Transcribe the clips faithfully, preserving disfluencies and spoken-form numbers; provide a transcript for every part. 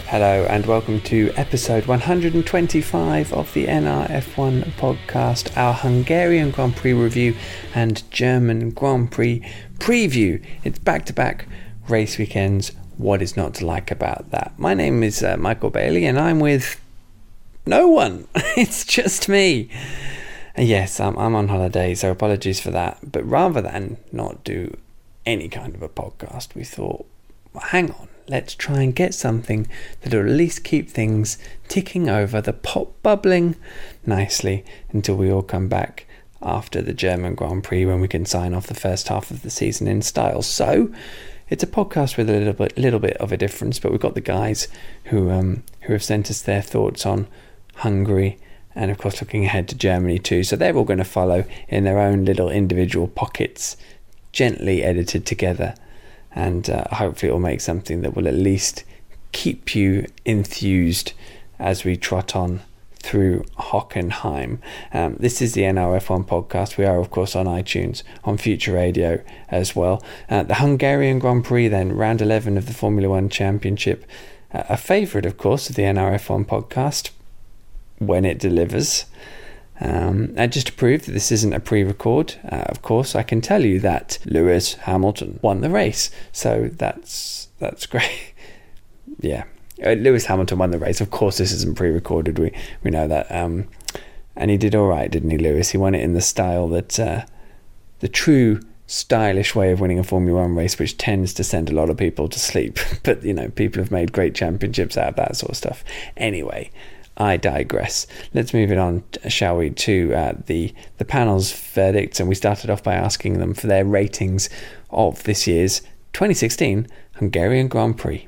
Hello and welcome to episode one hundred twenty-five of the N R F one podcast, our Hungarian Grand Prix review and German Grand Prix preview. It's back-to-back race weekends. What is not to like about that? My name is uh, Michael Bailey and I'm with no one. It's just me. And yes, I'm, I'm on holiday, so apologies for that. But rather than not do any kind of a podcast, we thought, well, hang on. Let's try and get something that will at least keep things ticking over, the pot bubbling nicely until we all come back after the German Grand Prix when we can sign off the first half of the season in style. So it's a podcast with a little bit, little bit of a difference, but we've got the guys who um, who have sent us their thoughts on Hungary and of course looking ahead to Germany too. So they're all going to follow in their own little individual pockets, gently edited together. And uh, hopefully it will make something that will at least keep you enthused as we trot on through Hockenheim. Um, this is the N R F one podcast. We are, of course, on iTunes, on Future Radio as well. Uh, the Hungarian Grand Prix then, round eleven of the Formula One Championship. Uh, a favourite, of course, of the N R F one podcast when it delivers. Um, and just to prove that this isn't a pre-record, uh, of course, I can tell you that Lewis Hamilton won the race. So that's that's great. yeah, uh, Lewis Hamilton won the race. Of course, this isn't pre-recorded. We we know that. Um, and he did all right, didn't he, Lewis? He won it in the style that uh, the true stylish way of winning a Formula One race, which tends to send a lot of people to sleep. But you know, people have made great championships out of that sort of stuff. Anyway. I digress. Let's move it on, shall we, to uh, the the panel's verdicts. And we started off by asking them for their ratings of this year's twenty sixteen Hungarian Grand Prix.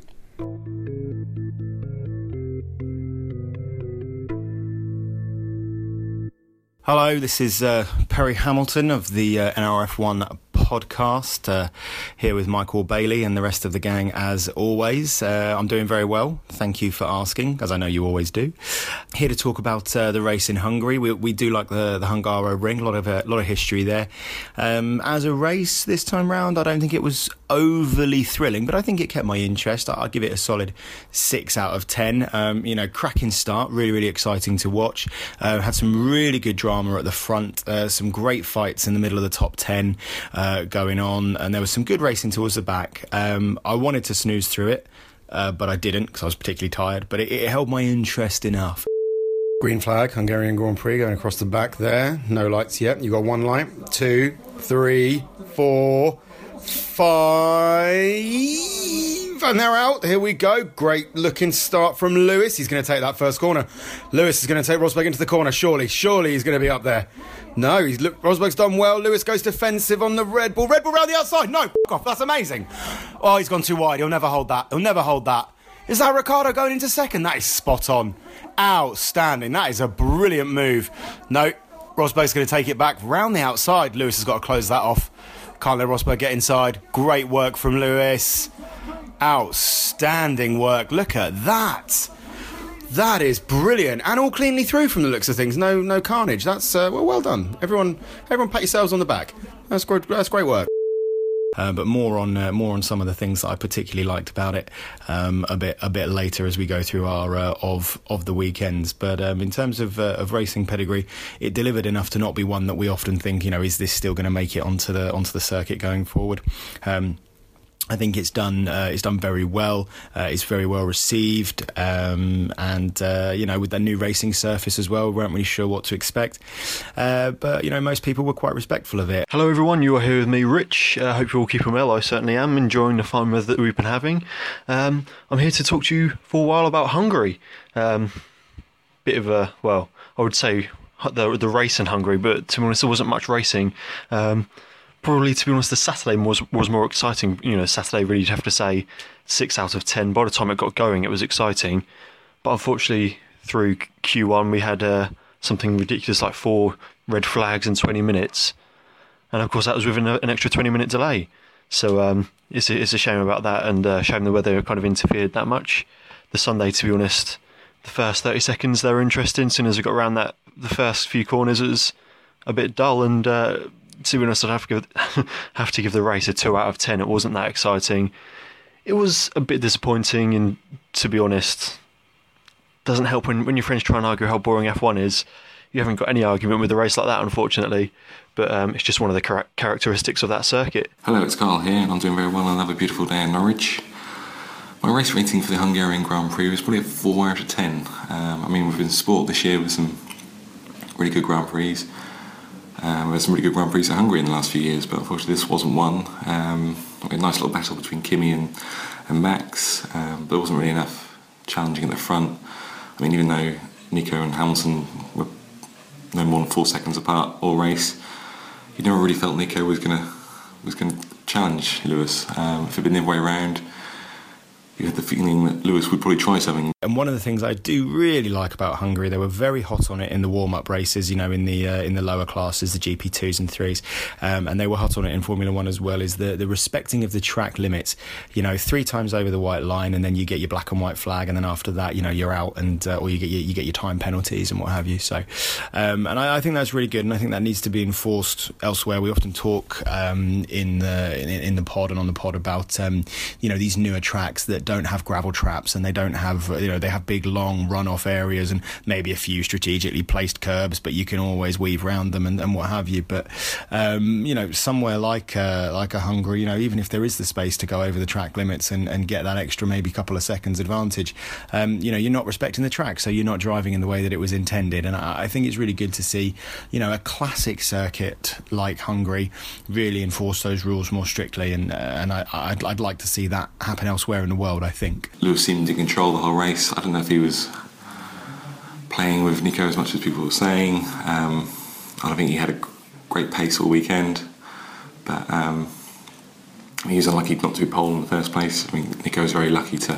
Hello, this is uh, Perry Hamilton of the uh, N R F one podcast, uh, here with Michael Bailey and the rest of the gang as always. Uh, I'm doing very well, thank you for asking, as I know you always do. Here to talk about uh, the race in Hungary. We, we do like the, the Hungaro Ring, a lot of a lot of history there. Um, as a race this time round, I don't think it was overly thrilling, but I think it kept my interest. I'll give it a solid six out of ten. Um, you know, cracking start, really, really exciting to watch. Uh, had some really good drama at the front, uh, some great fights in the middle of the top ten. Uh, going on, and there was some good racing towards the back. Um, I wanted to snooze through it, uh, but I didn't because I was particularly tired, but it, it held my interest enough. Green flag, Hungarian Grand Prix going across the back there. No lights yet. You got one light, two, three, four, five, and they're out. Here we go. Great looking start from Lewis. He's going to take that first corner. Lewis is going to take Rosberg into the corner. Surely, surely he's going to be up there. No, he's look. Rosberg's done well. Lewis goes defensive on the Red Bull. Red Bull round the outside. No, f*** off. That's amazing. Oh, he's gone too wide. He'll never hold that. He'll never hold that. Is that Ricciardo going into second? That is spot on. Outstanding. That is a brilliant move. No, Rosberg's going to take it back round the outside. Lewis has got to close that off. Can't let Rosberg get inside. Great work from Lewis. Outstanding work. Look at that. That is brilliant, and all cleanly through from the looks of things. No, no carnage. That's uh, well, well done. Everyone, everyone, pat yourselves on the back. That's great. That's great work. Uh, but more on uh, more on some of the things that I particularly liked about it um, a bit a bit later as we go through our uh, of of the weekends. But um, in terms of uh, of racing pedigree, it delivered enough to not be one that we often think, you know, is this still going to make it onto the onto the circuit going forward? Um, I think it's done. Uh, it's done very well. Uh, it's very well received, um, and uh, you know, with that new racing surface as well, we weren't really sure what to expect. Uh, but you know, most people were quite respectful of it. Hello, everyone. You are here with me, Rich. I uh, hope you're all keeping well. I certainly am. Enjoying the fun weather that we've been having. Um, I'm here to talk to you for a while about Hungary. Um, bit of a well, I would say the the race in Hungary, but to be honest, there wasn't much racing. Um, Probably, to be honest, the Saturday was was more exciting. You know, Saturday really, you'd have to say six out of ten. By the time it got going, it was exciting. But unfortunately, through Q one, we had uh, something ridiculous like four red flags in twenty minutes. And of course, that was within a, an extra twenty minute delay. So um, it's, a, it's a shame about that, and a uh, shame the weather kind of interfered that much. The Sunday, to be honest, the first thirty seconds, they were interesting. As soon as we got around that, the first few corners, it was a bit dull, and uh, to be honest, I'd have to give have to give the race a two out of ten. It wasn't that exciting. it was a bit disappointing, and to be honest, doesn't help when, when your friends try and argue how boring F one is. You haven't got any argument with a race like that, unfortunately. But um, it's just one of the char- characteristics of that circuit. Hello, it's Carl here, and I'm doing very well on another beautiful day in Norwich. My race rating for the Hungarian Grand Prix was probably a four out of ten. Um, I mean, we've been sport this year with some really good Grand Prix. Um, we've had some really good Grand Prix in Hungary in the last few years, but unfortunately this wasn't one. Um, a nice little battle between Kimi and, and Max, um, but there wasn't really enough challenging at the front. I mean, even though Nico and Hamilton were no more than four seconds apart all race, you never really felt Nico was gonna was gonna challenge Lewis. Um, if it had been the other way around, you had the feeling that Lewis would probably try something. And one of the things I do really like about Hungary, they were very hot on it in the warm-up races, you know, in the uh, in the lower classes, the G P twos and threes, um, and they were hot on it in Formula One as well, is the, the respecting of the track limits. You know, three times over the white line, and then you get your black and white flag, and then after that, you know, you're out, and uh, or you get your, you get your time penalties and what have you. So, um, and I, I think that's really good, and I think that needs to be enforced elsewhere. We often talk um, in the in, in the pod and on the pod about um, you know, these newer tracks that don't have gravel traps, and they don't have, you know, they have big long runoff areas and maybe a few strategically placed curbs, but you can always weave around them and, and what have you. But um, you know, somewhere like uh, like a Hungary, you know, even if there is the space to go over the track limits and, and get that extra maybe couple of seconds advantage, um, you know, you're not respecting the track, so you're not driving in the way that it was intended. And I, I think it's really good to see, you know, a classic circuit like Hungary really enforce those rules more strictly, and uh, and I, I'd, I'd like to see that happen elsewhere in the world, I think. Lewis seemed to control the whole race. I don't know if he was playing with Nico as much as people were saying. Um, I don't think he had a great pace all weekend, but um, he was unlucky not to be pole in the first place. I mean, Nico was very lucky to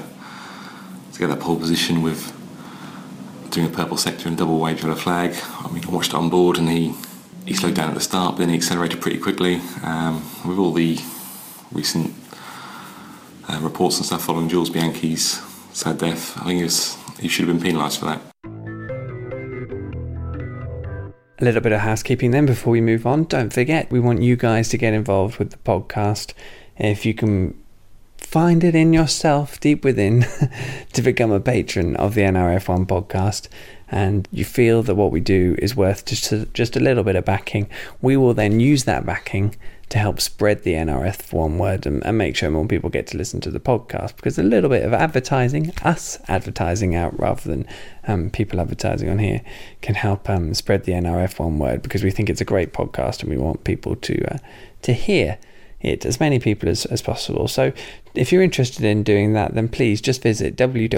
to get that pole position with doing a purple sector and double wave yellow flag. I mean, I watched it on board, and he, he slowed down at the start, but then he accelerated pretty quickly. Um, with all the recent uh, reports and stuff following Jules Bianchi's sad death, I think he, was, he should have been penalised for that. A little bit of housekeeping then before we move on. Don't forget, we want you guys to get involved with the podcast. If you can find it in yourself deep within to become a patron of the N R F one podcast, and you feel that what we do is worth just a, just a little bit of backing, we will then use that backing to help spread the N R F one word and, and make sure more people get to listen to the podcast, because a little bit of advertising, us advertising out rather than um, people advertising on here, can help um, spread the N R F one word, because we think it's a great podcast and we want people to uh, to hear it, as many people as, as possible. So if you're interested in doing that, then please just visit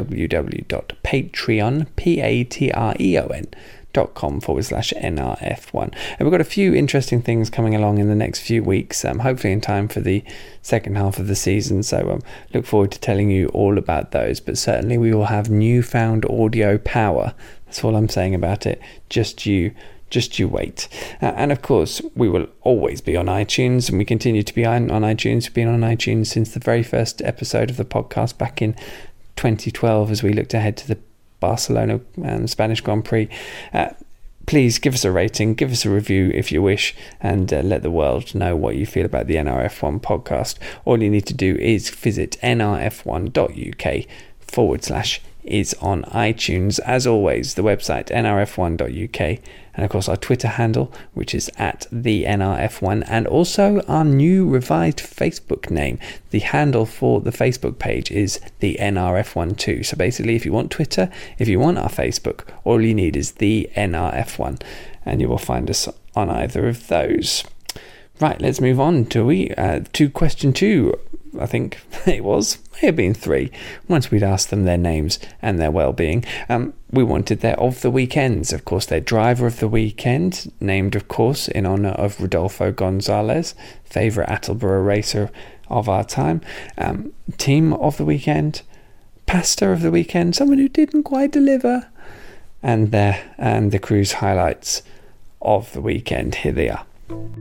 www.patreon, P-A-T-R-E-O-N, dot com forward slash N R F one. And we've got a few interesting things coming along in the next few weeks, um, hopefully in time for the second half of the season. So um, look forward to telling you all about those. But certainly we will have newfound audio power. That's all I'm saying about it. Just you Just you wait. Uh, and of course, we will always be on iTunes, and we continue to be on, on iTunes. We've been on iTunes since the very first episode of the podcast back in twenty twelve, as we looked ahead to the Barcelona um, Spanish Grand Prix. Uh, please give us a rating, give us a review if you wish, and uh, let the world know what you feel about the N R F one podcast. All you need to do is visit nrf1.uk forward slash is on iTunes. As always, the website n r f one dot u k, and of course our Twitter handle, which is at the N R F one, and also our new revised Facebook name. The handle for the Facebook page is the N R F one too. So basically, if you want Twitter, if you want our Facebook, all you need is the N R F one, and you will find us on either of those. Right, let's move on to we uh, to question two. I think it was, may have been three, once we'd asked them their names and their well-being. Um, we wanted their of the weekends, of course, their driver of the weekend, named, of course, in honour of Rodolfo Gonzalez, favourite Attleborough racer of our time. Um, team of the weekend, pasta of the weekend, someone who didn't quite deliver, and, their, and the cruise highlights of the weekend. Here they are.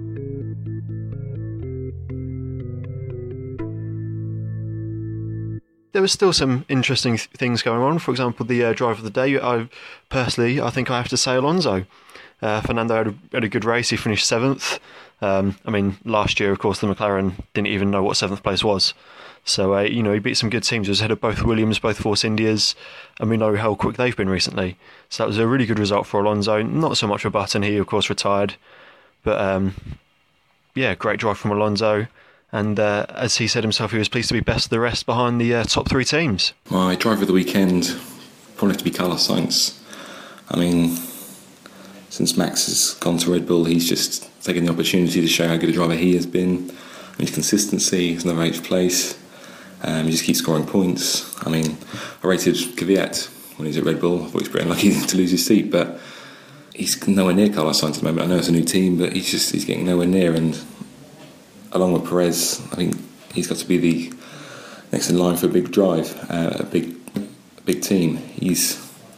There was still some interesting th- things going on. For example, the uh, driver of the day, I personally, I think I have to say Alonso. Uh, Fernando had a, had a good race. He finished seventh. Um, I mean, last year, of course, the McLaren didn't even know what seventh place was. So, uh, you know, he beat some good teams. He was ahead of both Williams, both Force Indias, and we know how quick they've been recently. So that was a really good result for Alonso. Not so much for Button. He, of course, retired. But, um, yeah, great drive from Alonso. And uh, as he said himself, he was pleased to be best of the rest behind the uh, top three teams. My driver of the weekend probably have to be Carlos Sainz. I mean, since Max has gone to Red Bull, he's just taken the opportunity to show how good a driver he has been. I mean, his consistency, he's another eighth place. Um, he just keeps scoring points. I mean, I rated Kvyat when he was at Red Bull. I thought he was pretty unlucky to lose his seat, but he's nowhere near Carlos Sainz at the moment. I know it's a new team, but he's just he's getting nowhere near. And along with Perez, I think he's got to be the next in line for a big drive, uh, a big, a big team. He's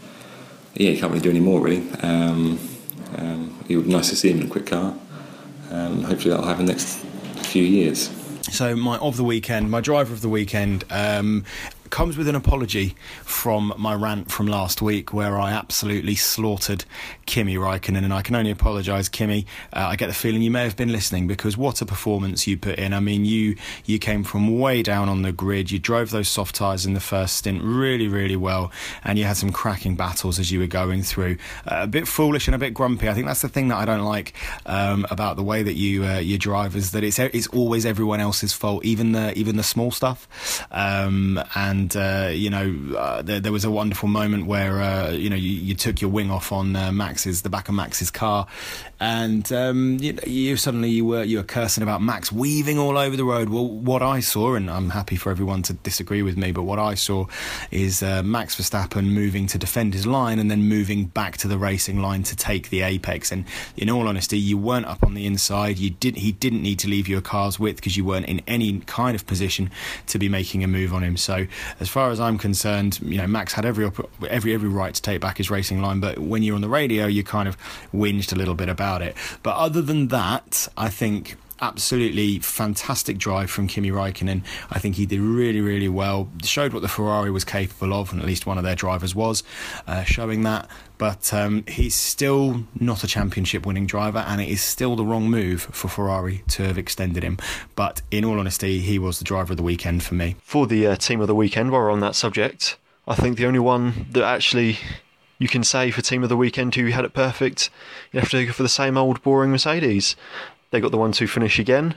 yeah, he can't really do any more really. Um, um, it would be nice to see him in a quick car. Um, hopefully that'll happen next few years. So my of the weekend, my driver of the weekend, um, comes with an apology from my rant from last week where I absolutely slaughtered Kimi Räikkönen, and I can only apologise, Kimi. Uh, I get the feeling you may have been listening, because what a performance you put in. I mean, you you came from way down on the grid, you drove those soft tyres in the first stint really, really well, and you had some cracking battles as you were going through. Uh, a bit foolish and a bit grumpy. I think that's the thing that I don't like um, about the way that you uh, you drive, is that it's it's always everyone else's fault, even the even the small stuff. Um, and And, uh, you know, uh, there, there was a wonderful moment where, uh, you know, you, you took your wing off on uh, Max's, the back of Max's car. And um, you, you suddenly you were you were cursing about Max weaving all over the road. Well, what I saw, and I'm happy for everyone to disagree with me, but what I saw is uh, Max Verstappen moving to defend his line and then moving back to the racing line to take the apex. And in all honesty, you weren't up on the inside. You did he didn't need to leave you a car's width, because you weren't in any kind of position to be making a move on him. So as far as I'm concerned, you know, Max had every every every right to take back his racing line, but when you're on the radio, you kind of whinged a little bit about it. But other than that, I think absolutely fantastic drive from Kimi Räikkönen. I think he did really, really well. Showed what the Ferrari was capable of, and at least one of their drivers was, uh, showing that. But um, he's still not a championship-winning driver, and it is still the wrong move for Ferrari to have extended him. But in all honesty, he was the driver of the weekend for me. For the uh, team of the weekend, while we're on that subject, I think the only one that actually you can say for team of the weekend who had it perfect, you have to go for the same old boring Mercedes. They got the one two finish again.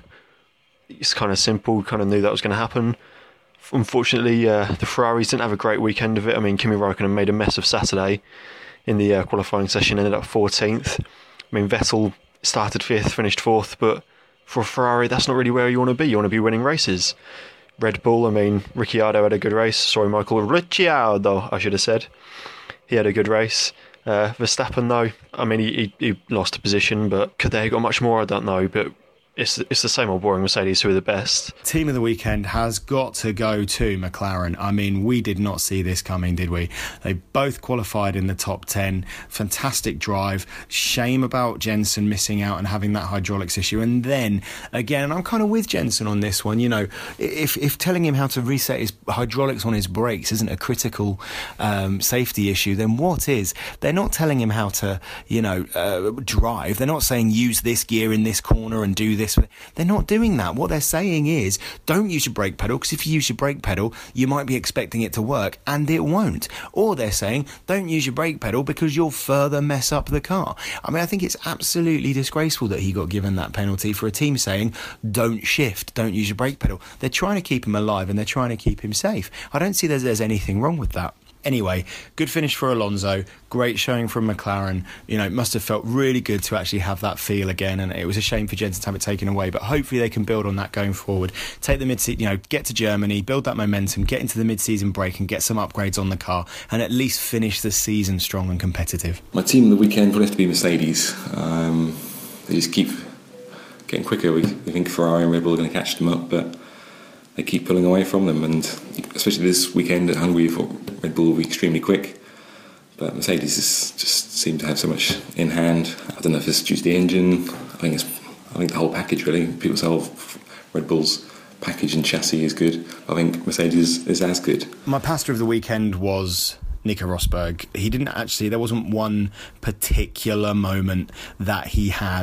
It's kind of simple, kind of knew that was going to happen. Unfortunately, uh, the Ferraris didn't have a great weekend of it. I mean, Kimi Räikkönen made a mess of Saturday in the uh, qualifying session, ended up fourteenth. I mean, Vettel started fifth, finished fourth, but for a Ferrari, that's not really where you want to be. You want to be winning races. Red Bull, I mean, Ricciardo had a good race. Sorry, Michael, Ricciardo, I should have said. He had a good race. Uh, Verstappen, though, I mean, he, he, he lost a position, but could they have got much more? I don't know, but it's it's the same old boring Mercedes who are the best. Team of the weekend has got to go to McLaren. I mean, we did not see this coming, did we? They both qualified in the top ten. Fantastic drive. Shame about Jensen missing out and having that hydraulics issue. And then, again, and I'm kind of with Jensen on this one, you know, if, if telling him how to reset his hydraulics on his brakes isn't a critical um, safety issue, then what is? They're not telling him how to, you know, uh, drive. They're not saying use this gear in this corner and do this. They're not doing that. What they're saying is, don't use your brake pedal, because if you use your brake pedal, you might be expecting it to work, and it won't. Or they're saying, don't use your brake pedal because you'll further mess up the car. I mean, I think it's absolutely disgraceful that he got given that penalty for a team saying, don't shift, don't use your brake pedal. They're trying to keep him alive and they're trying to keep him safe. I don't see there's, there's anything wrong with that. Anyway, good finish for Alonso, great showing from McLaren. You know, it must have felt really good to actually have that feel again, and it was a shame for Jensen to have it taken away, but hopefully they can build on that going forward. Take the mid-season, you know, get to Germany, build that momentum, get into the mid-season break and get some upgrades on the car, and at least finish the season strong and competitive. My team of the weekend will have to be Mercedes. Um, they just keep getting quicker. We, we think Ferrari and Red Bull are going to catch them up, but they keep pulling away from them, and especially this weekend at Hungary, we thought Red Bull will be extremely quick, but Mercedes is, just seem to have so much in hand. I don't know if it's due to the engine. I think it's I think the whole package really. People say oh, Red Bull's package and chassis is good. I think Mercedes is as good. My pastor of the weekend was Nico Rosberg. He didn't actually, there wasn't one particular moment that he had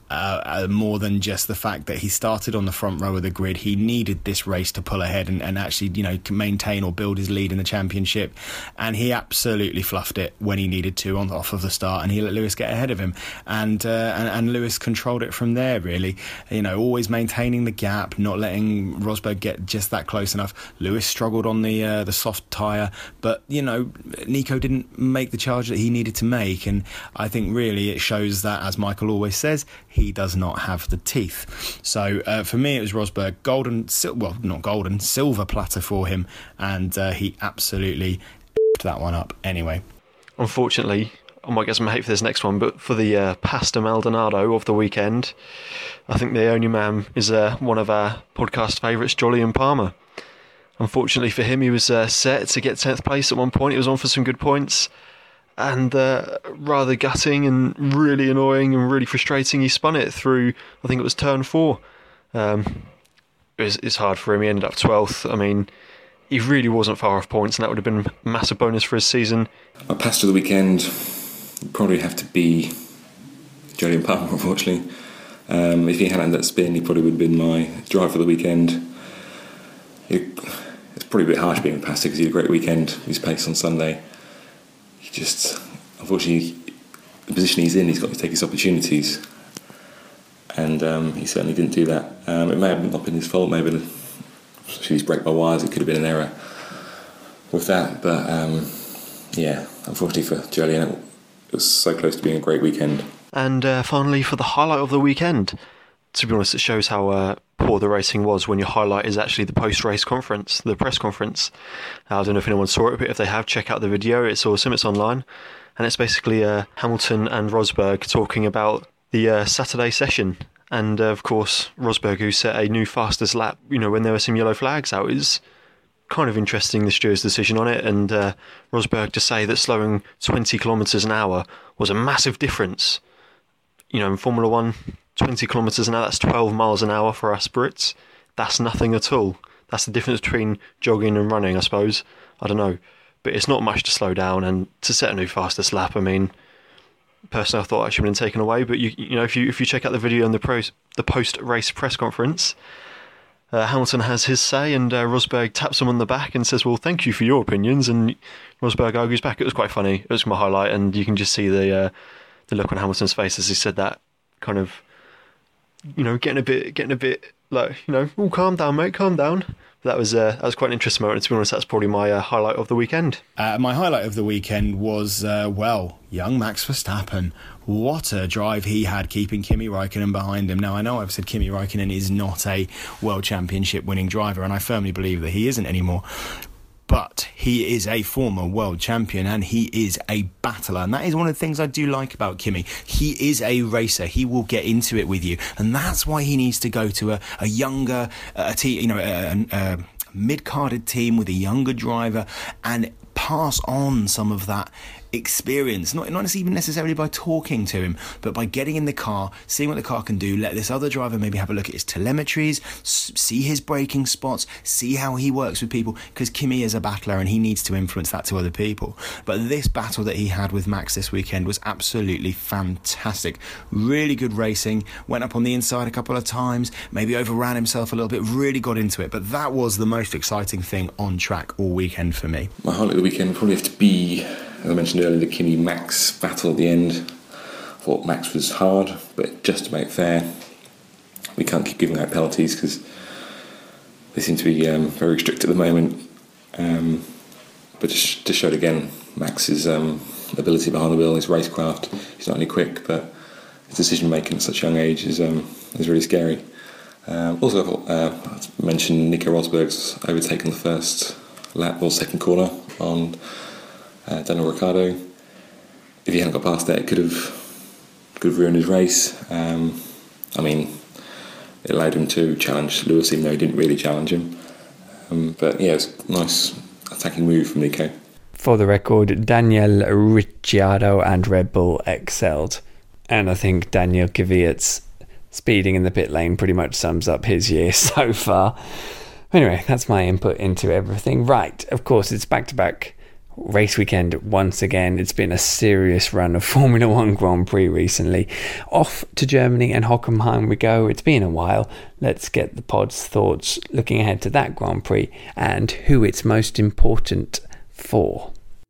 Uh, uh, more than just the fact that he started on the front row of the grid. He needed this race to pull ahead and, and actually, you know, maintain or build his lead in the championship, and he absolutely fluffed it when he needed to on off of the start, and he let Lewis get ahead of him, and uh, and, and Lewis controlled it from there, really. You know, always maintaining the gap, not letting Rosberg get just that close enough. Lewis struggled on the uh, the soft tyre, but, you know, Nico didn't make the charge that he needed to make, and I think really it shows that, as Michael always says, he does not have the teeth. So uh, for me, it was Rosberg, golden, sil- well, not golden, silver platter for him, and uh, he absolutely f***ed that one up anyway. Unfortunately, I might get some hate for this next one, but for the uh, Pasta Maldonado of the weekend, I think the only man is uh, one of our podcast favourites, Jolyon Palmer. Unfortunately for him, he was uh, set to get tenth place at one point. He was on for some good points. And uh, rather gutting and really annoying and really frustrating, he spun it through, I think it was turn four. Um, it was, it's hard for him. He ended up twelfth. I mean, he really wasn't far off points, and that would have been a massive bonus for his season. My past of the weekend would probably have to be Jolyon Palmer, unfortunately. Um, if he hadn't had that spin, he probably would have been my driver for the weekend. It, it's probably a bit harsh being a pastor because he had a great weekend. His pace on Sunday. Just, unfortunately, the position he's in, he's got to take his opportunities, and um, he certainly didn't do that. Um, it may have not been his fault, maybe he's break by wires, it could have been an error with that, but um, yeah, unfortunately for Jolyon, it was so close to being a great weekend. And uh, finally, for the highlight of the weekend, to be honest, it shows how uh, poor the racing was when your highlight is actually the post-race conference, the press conference. I don't know if anyone saw it, but if they have, check out the video. It's awesome. It's online. And it's basically uh, Hamilton and Rosberg talking about the uh, Saturday session. And, uh, of course, Rosberg, who set a new fastest lap, you know, when there were some yellow flags out. It was kind of interesting, the steward's decision on it. And uh, Rosberg to say that slowing twenty kilometres an hour was a massive difference. You know, in Formula One, twenty kilometres an hour, that's twelve miles an hour for us Brits. That's nothing at all. That's the difference between jogging and running, I suppose. I don't know. But it's not much to slow down, and to set a new fastest lap, I mean, personally I thought I should have been taken away, but you you know, if you if you check out the video on the pros, the post-race press conference, uh, Hamilton has his say, and uh, Rosberg taps him on the back and says, well, thank you for your opinions, and Rosberg argues back. It was quite funny. It was my highlight, and you can just see the uh, the look on Hamilton's face as he said that, kind of, you know, getting a bit, getting a bit like, you know, oh, calm down, mate, calm down. But that was uh, that was quite an interesting moment. And to be honest, that's probably my uh, highlight of the weekend. Uh, my highlight of the weekend was, uh, well, young Max Verstappen. What a drive he had, keeping Kimi Räikkönen behind him. Now, I know I've said Kimi Räikkönen is not a World Championship winning driver, and I firmly believe that he isn't anymore. But he is a former world champion, and he is a battler, and that is one of the things I do like about Kimi. He is a racer. He will get into it with you, and that's why he needs to go to a, a younger, a team, you know, a, a mid-carded team with a younger driver, and pass on some of that experience, not not even necessarily by talking to him, but by getting in the car, seeing what the car can do, let this other driver maybe have a look at his telemetries, see his braking spots, see how he works with people, because Kimi is a battler and he needs to influence that to other people. But this battle that he had with Max this weekend was absolutely fantastic. Really good racing, went up on the inside a couple of times, maybe overran himself a little bit, really got into it, but that was the most exciting thing on track all weekend for me. My highlight of the weekend would probably have to be, as I mentioned earlier, the Kimi-Max battle at the end. I thought Max was hard, but just about fair. We can't keep giving out penalties because they seem to be um, very strict at the moment. Um, but just, just showed again Max's um, ability behind the wheel, his racecraft. He's not only quick, but his decision making at such a young age is um, is really scary. Um, also, I thought, uh, I mentioned Nico Rosberg's overtaken the first lap or second corner on Uh, Daniel Ricciardo. If he hadn't got past that, it could have could have ruined his race. Um, I mean, it allowed him to challenge Lewis, even though he didn't really challenge him. Um, but yeah, it's a nice attacking move from Nico. For the record, Daniel Ricciardo and Red Bull excelled, and I think Daniel Kvyat's speeding in the pit lane pretty much sums up his year so far. Anyway, that's my input into everything. Right, of course, it's back to back race weekend once again. It's been a serious run of Formula One Grand Prix recently. Off to Germany and Hockenheim we go. It's been a while. Let's get the pod's thoughts looking ahead to that Grand Prix and who it's most important for.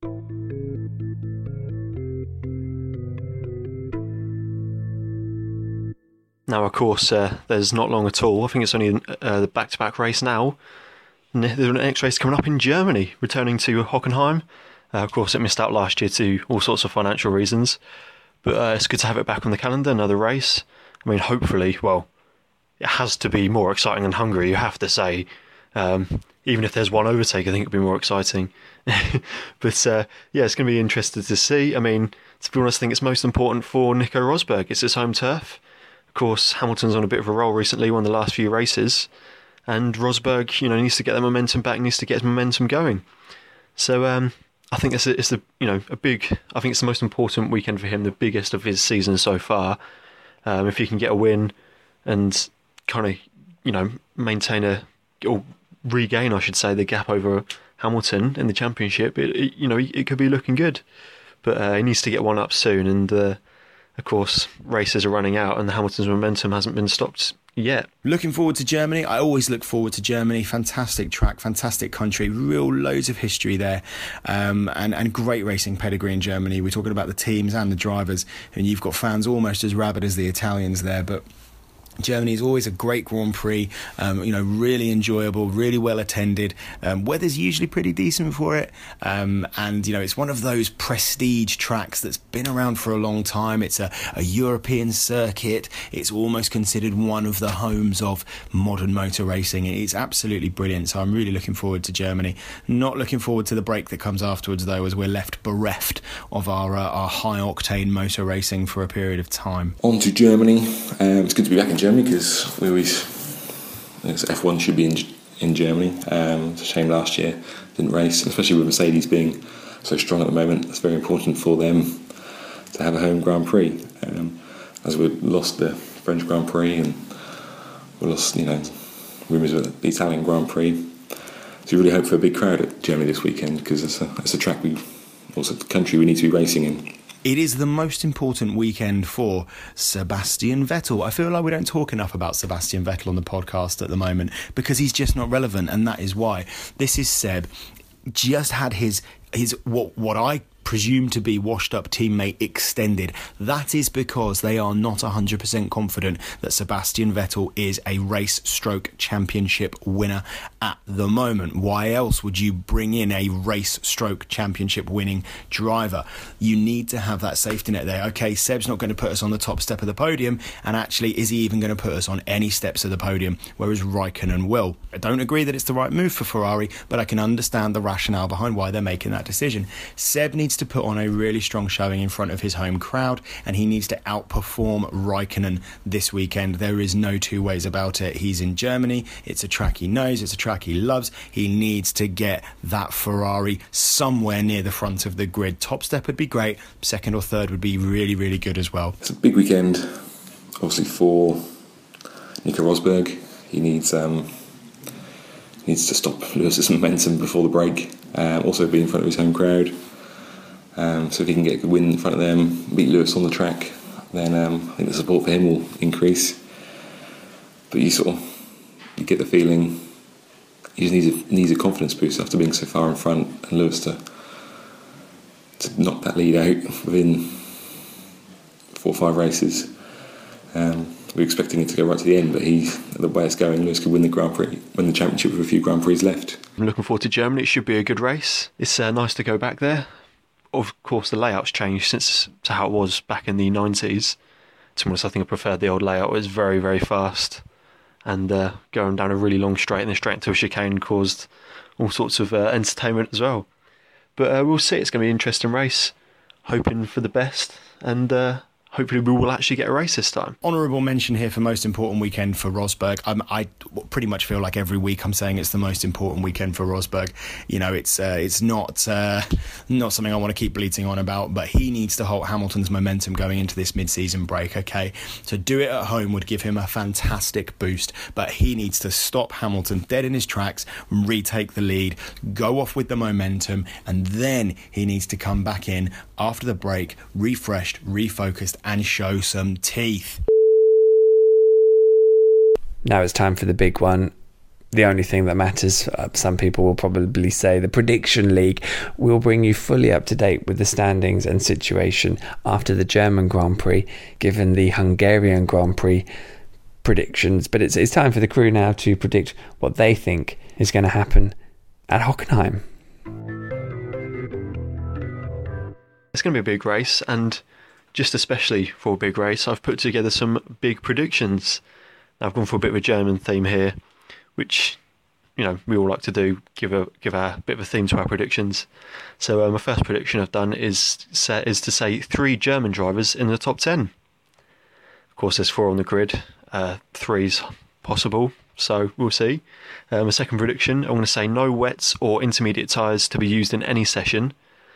Now, of course, uh, there's not long at all. I think it's only uh, the back-to-back race now. There's an next race coming up in Germany, returning to Hockenheim. Uh, of course, it missed out last year to all sorts of financial reasons. But uh, it's good to have it back on the calendar, another race. I mean, hopefully, well, it has to be more exciting than Hungary, you have to say. Um, even if there's one overtake, I think it'll be more exciting. But uh, yeah, it's going to be interesting to see. I mean, to be honest, I think it's most important for Nico Rosberg. It's his home turf. Of course, Hamilton's on a bit of a roll recently, won the last few races. And Rosberg, you know, needs to get the momentum back, needs to get his momentum going. So um, I think it's a, it's a, you know, a big. I think it's the most important weekend for him, the biggest of his season so far. Um, if he can get a win and kind of, you know, maintain a or regain, I should say, the gap over Hamilton in the championship, it, it you know, it could be looking good. But uh, he needs to get one up soon, and uh, of course, races are running out, and the Hamilton's momentum hasn't been stopped yet. Looking forward to Germany. I always look forward to Germany. Fantastic track, fantastic country, real loads of history there, um, and, and great racing pedigree in Germany. We're talking about the teams and the drivers, and you've got fans almost as rabid as the Italians there, but Germany is always a great Grand Prix, um, you know, really enjoyable, really well attended. Um, weather's usually pretty decent for it, um, and you know, it's one of those prestige tracks that's been around for a long time. It's a, a European circuit. It's almost considered one of the homes of modern motor racing. It's absolutely brilliant. So I'm really looking forward to Germany. Not looking forward to the break that comes afterwards, though, as we're left bereft of our uh, our high octane motor racing for a period of time. On to Germany. Um, it's good to be back in Germany because we always F one should be in in Germany. Um, it's a shame last year didn't race, especially with Mercedes being so strong at the moment. It's very important for them to have a home Grand Prix. Um, as we lost the French Grand Prix and we lost, you know, rumours of the Italian Grand Prix. So we really hope for a big crowd at Germany this weekend because it's a it's a track we, also the country we need to be racing in. It is the most important weekend for Sebastian Vettel. I feel like we don't talk enough about Sebastian Vettel on the podcast at the moment because he's just not relevant, and that is why. This is Seb, just had his his what what I presume to be washed up teammate extended. That is because they are not one hundred percent confident that Sebastian Vettel is a race stroke championship winner at the moment. Why else would you bring in a race stroke championship winning driver? You need to have that safety net there. Okay, Seb's not going to put us on the top step of the podium, and actually is he even going to put us on any steps of the podium, whereas Raikkonen will? I don't agree that it's the right move for Ferrari, but I can understand the rationale behind why they're making that decision. Seb needs to put on a really strong showing in front of his home crowd, and he needs to outperform Raikkonen this weekend. There is no two ways about it. He's in Germany. It's a track he knows. It's a track he loves. He needs to get that Ferrari somewhere near the front of the grid. Top step would be great. Second or third would be really, really good as well. It's a big weekend, obviously, for Nico Rosberg. He needs um, needs to stop Lewis's momentum before the break. Uh, also be in front of his home crowd. Um, so if he can get a good win in front of them, beat Lewis on the track, then um, I think the support for him will increase. But you sort of you get the feeling he just needs a, needs a confidence boost after being so far in front, and Lewis to to knock that lead out within four or five races. Um, we were expecting it to go right to the end, but he, the way it's going, Lewis could win the Grand Prix, win the championship with a few Grand Prix left. I'm looking forward to Germany. It should be a good race. It's uh, nice to go back there. Of course, the layout's changed since to how it was back in the nineties. To be honest, I think I preferred the old layout. It was very, very fast, and uh, going down a really long straight and then straight into a chicane caused all sorts of uh, entertainment as well. But uh, we'll see. It's going to be an interesting race. Hoping for the best, and uh, hopefully we will actually get a race this time. Honourable mention here for most important weekend for Rosberg. Um, I pretty much feel like every week I'm saying it's the most important weekend for Rosberg. You know, it's uh, it's not uh, not something I want to keep bleating on about, but he needs to halt Hamilton's momentum going into this mid-season break, okay? To do it at home would give him a fantastic boost, but he needs to stop Hamilton dead in his tracks, retake the lead, go off with the momentum, and then he needs to come back in after the break, refreshed, refocused, and show some teeth. Now it's time for the big one. The only thing that matters, uh, some people will probably say, the Prediction League. Will bring you fully up to date with the standings and situation after the German Grand Prix, given the Hungarian Grand Prix predictions. But it's, it's time for the crew now to predict what they think is going to happen at Hockenheim. It's going to be a big race, and just especially for a big race, I've put together some big predictions. I've gone for a bit of a German theme here, which, you know, we all like to do, give a give a bit of a theme to our predictions. So uh, my first prediction I've done is set, is to say three German drivers in the top ten. Of course, there's four on the grid. Uh, three's possible, so we'll see. Uh, my second prediction, I'm going to say no wets or intermediate tyres to be used in any session.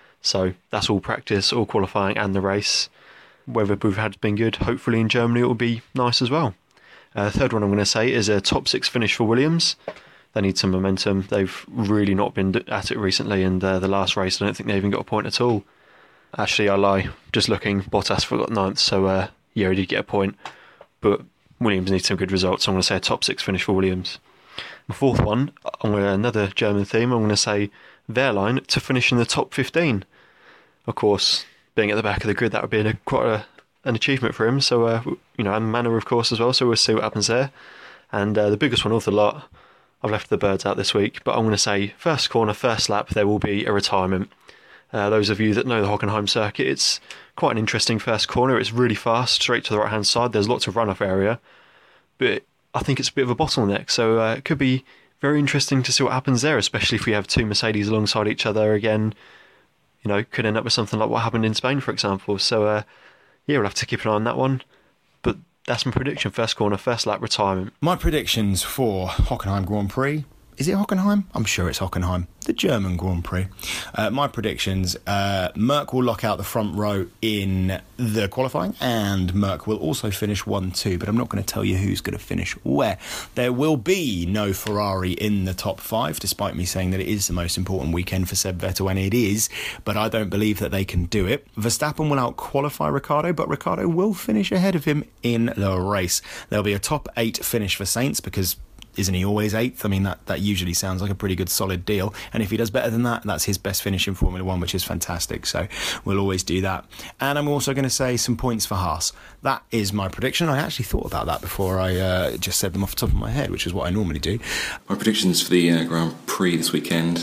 So that's all practice, all qualifying and the race. Whether both had been good, hopefully in Germany it will be nice as well. Uh, third one I'm going to say is a top six finish for Williams. They need some momentum. They've really not been at it recently, and uh, the last race I don't think they even got a point at all. Actually, I lie. Just looking, Bottas forgot ninth, so uh, yeah, he did get a point. But Williams needs some good results, so I'm going to say a top six finish for Williams. The fourth one, I'm going to, another German theme, I'm going to say Wehrlein to finish in the top fifteen. Of course, being at the back of the grid, that would be a, quite a, an achievement for him. So, uh, you know, and Manor, of course, as well. So we'll see what happens there. And uh, the biggest one of the lot, I've left the birds out this week, but I'm going to say first corner, first lap, there will be a retirement. Uh, those of you that know the Hockenheim circuit, it's quite an interesting first corner. It's really fast, straight to the right-hand side. There's lots of runoff area, but I think it's a bit of a bottleneck. So uh, it could be very interesting to see what happens there, especially if we have two Mercedes alongside each other again. You know, could end up with something like what happened in Spain, for example. So, uh, yeah, we'll have to keep an eye on that one. But that's my prediction. First corner, first lap, retirement. My predictions for Hockenheim Grand Prix. Is it Hockenheim? I'm sure it's Hockenheim. The German Grand Prix. Uh, my predictions, uh, Merc will lock out the front row in the qualifying, and Merc will also finish one two, but I'm not going to tell you who's going to finish where. There will be no Ferrari in the top five, despite me saying that it is the most important weekend for Seb Vettel, and it is, but I don't believe that they can do it. Verstappen will out-qualify Ricciardo, but Ricciardo will finish ahead of him in the race. There'll be a top eight finish for Sainz, because isn't he always eighth? I mean, that, that usually sounds like a pretty good solid deal. And if he does better than that, that's his best finish in Formula One, which is fantastic. So we'll always do that. And I'm also going to say some points for Haas. That is my prediction. I actually thought about that before I uh, just said them off the top of my head, which is what I normally do. My predictions for the uh, Grand Prix this weekend.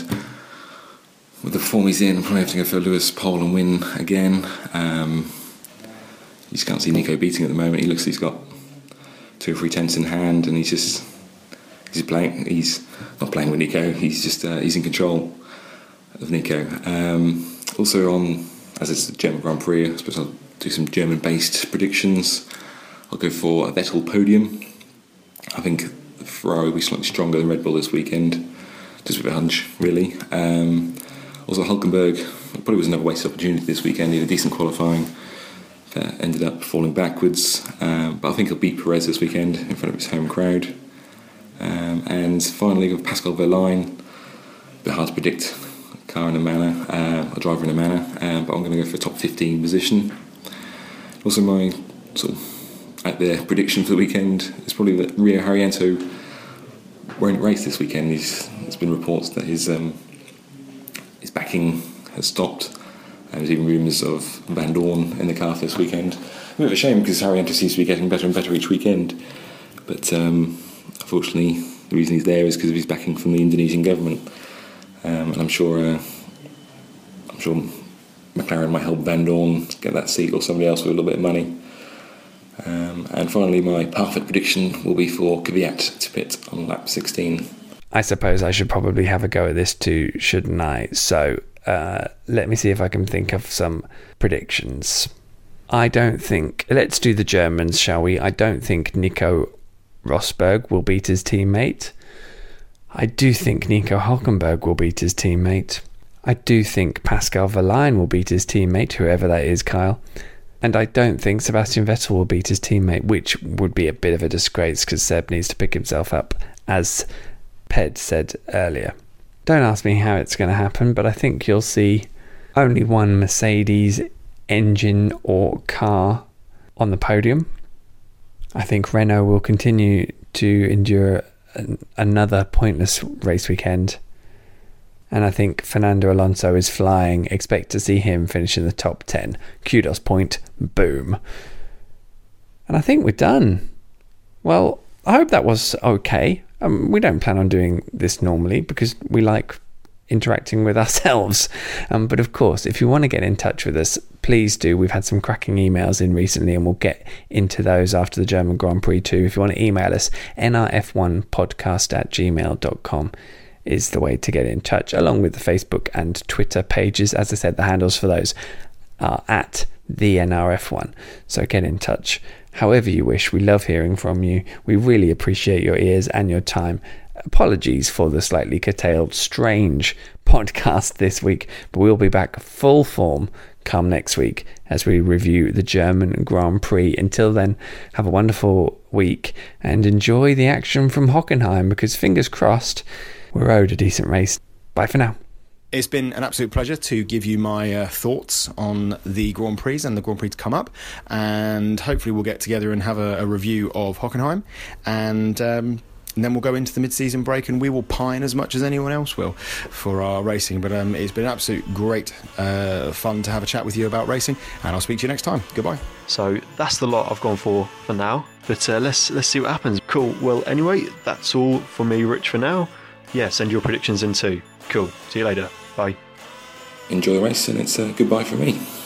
With the form he's in, I'm probably have to go for Lewis pole and win again. Um, you just can't see Nico beating at the moment. He looks like he's got two or three tenths in hand, and he's just... He's playing. He's not playing with Nico. He's just uh, he's in control of Nico. Um, also, on as it's the German Grand Prix, I suppose I'll do some German-based predictions. I'll go for a Vettel podium. I think Ferrari will be slightly stronger than Red Bull this weekend. Just with a hunch, really. Um, also, Hülkenberg probably was another wasted opportunity this weekend. He had a decent qualifying. Uh, ended up falling backwards, um, but I think he'll beat Perez this weekend in front of his home crowd. Um, and finally, with Pascal Wehrlein, a bit hard to predict a car in a manner, uh, a driver in a manner, um, but I'm going to go for a top fifteen position. Also, my sort of out there prediction for the weekend is probably that Rio Haryanto won't race this weekend. He's, there's been reports that his um, his backing has stopped, and there's even rumours of Van Dorn in the car for this weekend. A bit of a shame because Haryanto seems to be getting better and better each weekend, but. Um, Unfortunately, the reason he's there is because of his backing from the Indonesian government, um, and I'm sure, uh, I'm sure McLaren might help Van Dorn get that seat or somebody else with a little bit of money. Um, and finally, my perfect prediction will be for Kvyat to pit on lap sixteen. I suppose I should probably have a go at this too, shouldn't I? So uh, let me see if I can think of some predictions. I don't think... Let's do the Germans, shall we? I don't think Nico Rosberg will beat his teammate. I do think Nico Hülkenberg will beat his teammate. I do think Pascal Wehrlein will beat his teammate, whoever that is, Kyle. And I don't think Sebastian Vettel will beat his teammate, which would be a bit of a disgrace because Seb needs to pick himself up, as Ped said earlier. Don't ask me how it's going to happen, but I think you'll see only one Mercedes engine or car on the podium. I think Renault will continue to endure an, another pointless race weekend. And I think Fernando Alonso is flying. Expect to see him finish in the top ten. Kudos point. Boom. And I think we're done. Well, I hope that was okay. Um, we don't plan on doing this normally because we like interacting with ourselves. Um, but of course, if you want to get in touch with us, please do. We've had some cracking emails in recently and we'll get into those after the German Grand Prix too. If you want to email us, N R F one podcast at gmail dot com is the way to get in touch, along with the Facebook and Twitter pages. As I said, the handles for those are at the N R F one. So get in touch however you wish. We love hearing from you. We really appreciate your ears and your time. Apologies for the slightly curtailed, strange podcast this week, but we'll be back full form come next week as we review the German Grand Prix. Until then, have a wonderful week and enjoy the action from Hockenheim, because fingers crossed, we're owed a decent race. Bye for now. It's been an absolute pleasure to give you my uh, thoughts on the Grand Prix and the Grand Prix to come up, and hopefully we'll get together and have a, a review of Hockenheim, and um And then we'll go into the mid-season break and we will pine as much as anyone else will for our racing. But um, it's been absolute great uh, fun to have a chat with you about racing, and I'll speak to you next time. Goodbye. So that's the lot I've gone for for now. But uh, let's let's see what happens. Cool. Well, anyway, that's all for me, Rich, for now. Yeah, send your predictions in too. Cool. See you later. Bye. Enjoy the race, and it's uh, goodbye from me.